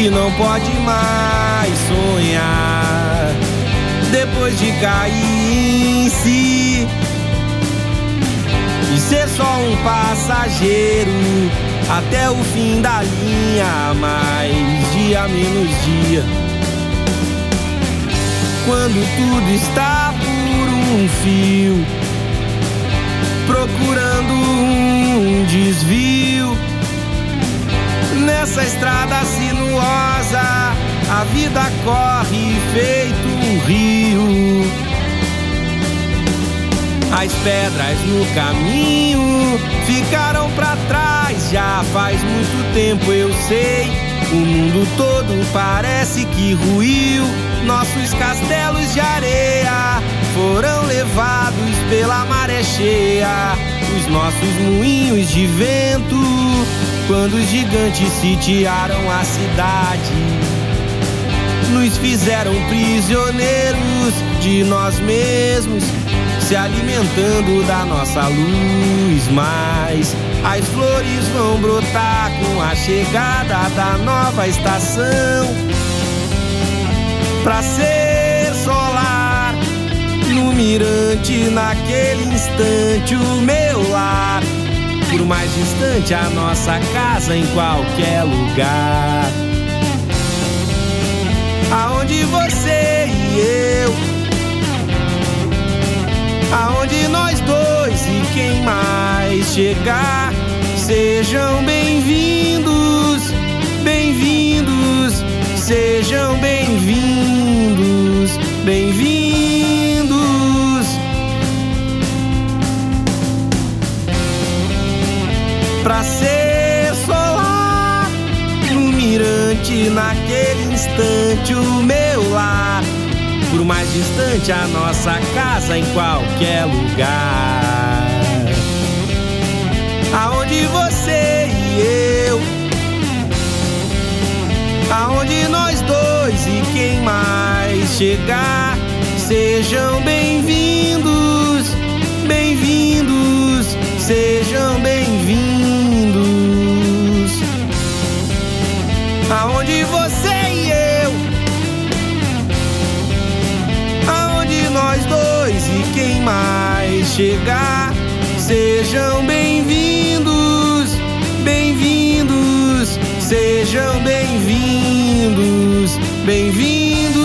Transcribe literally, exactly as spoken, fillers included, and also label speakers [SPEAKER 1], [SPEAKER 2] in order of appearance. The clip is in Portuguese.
[SPEAKER 1] que não pode mais sonhar depois de cair em si e ser só um passageiro até o fim da linha, mais dia menos dia, quando tudo está por um fio, procurando um desvio. Nessa estrada sinuosa, a vida corre feito um rio. As pedras no caminho ficaram pra trás, já faz muito tempo, eu sei. O mundo todo parece que ruiu. Nossos castelos de areia foram levados pela maré cheia. Os nossos moinhos de vento, quando os gigantes sitiaram a cidade, nos fizeram prisioneiros de nós mesmos, se alimentando da nossa luz. Mas as flores vão brotar com a chegada da nova estação, pra ser solar no mirante naquele instante, o meu lar. Por mais distante a nossa casa, em qualquer lugar, aonde você e eu, aonde nós dois e quem mais chegar, sejam bem-vindos, bem-vindos, sejam bem-vindos, bem-vindos. Pra ser solar no mirante naquele instante, o meu lar. Por mais distante a nossa casa, em qualquer lugar, aonde você e eu, aonde nós dois e quem mais chegar, sejam bem-vindos, bem-vindos, sejam bem-vindos. Aonde você e eu, aonde nós dois e quem mais chegar, sejam bem-vindos, bem-vindos, sejam bem-vindos, bem-vindos.